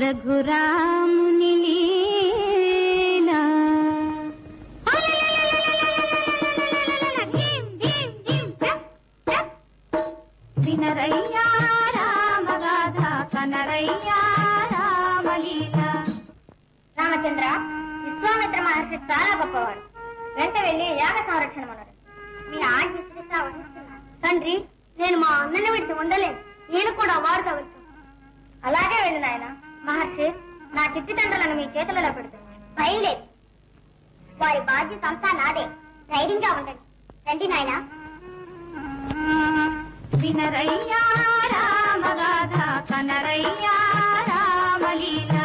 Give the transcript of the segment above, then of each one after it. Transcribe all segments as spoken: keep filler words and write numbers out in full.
రఘురాముని లీలా వినరయ్యా రామగాథ కనరయ్యా రామలీలా. రామచంద్ర, విశ్వామిత్ర మహర్షి చాలా గొప్పవాడు. వెంట వెళ్లి యాగ సంరక్షణ మనరు. మీ ఆజ్ఞ శిరసా వహిస్తున్నాను. తండ్రి, నేను మా అన్నని విడిచి ఉండలేను. నేను కూడా వారితో వెళ్తాను. అలాగే వెళ్ళు నాయన. మహర్షి, నా చిట్టి తండ్రులను మీ చేతులలో పెడుతున్నాను. భయం లేదు, వారి బాధ్యత అంతా నాదే. ధైర్యంగా ఉండండి. రండి నాయన. వినరయ్యా రామగాథ కనరయ్యా రామలీలా.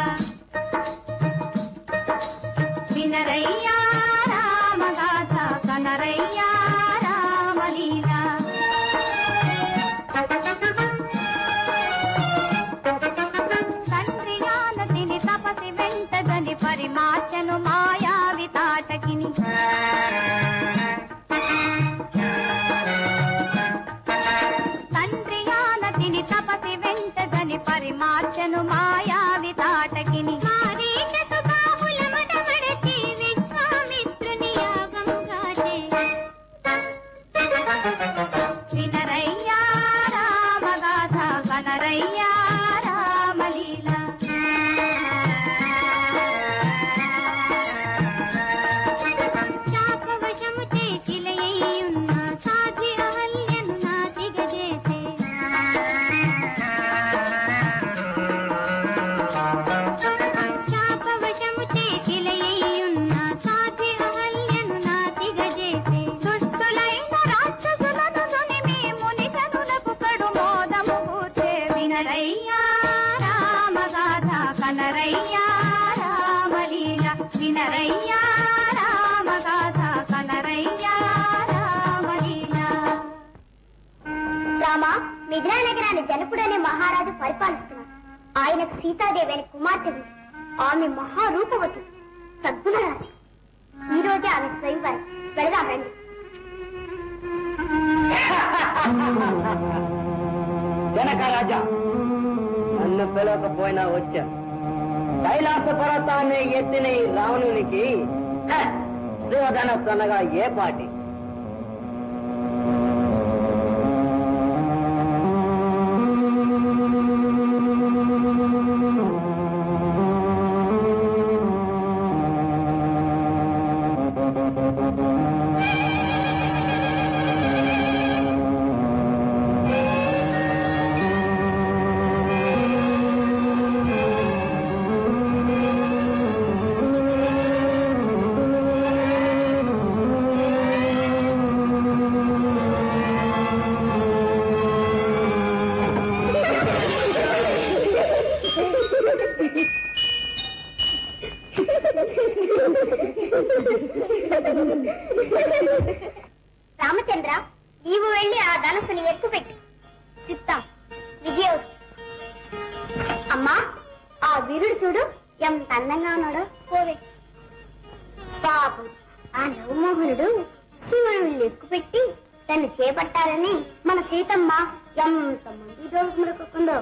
వినరయ్యా రామగాథ కనరయ్యా రామలీలా. తండ్రి ఆనతిని తపసి వెంటదని పరిమార్చను మాయావి తాటకిని. తండ్రి ఆనతిని తపసి వెంటదని పరిమార్చను మాయావి తాటకిని. వినరయ్యా రామగాథ కనరయ్యా రామలీలా. శాపవశము చేకిలయ్యున్న సాధ్వి అహల్యను నాతిగ చేసే. శాపవశము చేకిలయ్యున్న సాధ్వి అహల్యను నాతిగ చేసే. దుష్టులైన రాక్షసులను సునిమి ముని కనులకు కడు మోదము కూర్చే. వినరయ్యా రామగాథ కనరయ్యా రామలీలా. వినరయ్యా రామగాథ కనరయ్యా రామలీలా. రామ, మిథిలా నగరాన్ని జనకుడనే మహారాజు పరిపాలిస్తున్నారు. ఆయనకు సీతాదేవి అని కుమార్తె ఉంది. ఆమె మహారూపవతి, సద్గుణ రాశి. ఈ రోజే ఆమె స్వయంవరం. వెళదాం రండి. జనక రాజా, నన్ను పిలవకపోయినా వచ్చా. కైలాస పర్వతాన్ని ఎత్తిన ఈ రావణునికి శివధనస్సు అనగా ఏ పాటి? రామచంద్ర, నీవు వెళ్ళి ఆ ధనుసుని ఎక్కుపెట్టి చిత్తం విజయం. అమ్మా, ఆ వీరుడు చూడు ఎంత అందంగా ఉన్నాడో. పోవే పాపం, ఆ నవమోహనుడు శివుడు ఎక్కుపెట్టి తను చేపట్టాలని మన సీతమ్మ ఎంత మంది రోజు మురకుందో.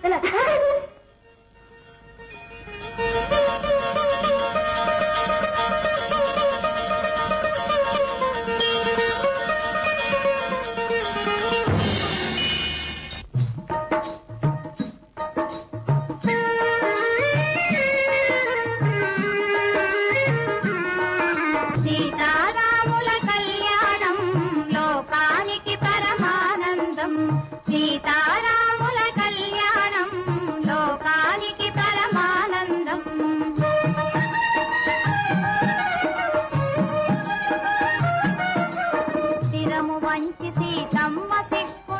సీతారాముల కళ్యాణం లోకానికి పరమానందం. సీతారాముల కళ్యాణం లోకానికి పరమానందం. శిరము వంచి సీతమ్మ సిగ్గు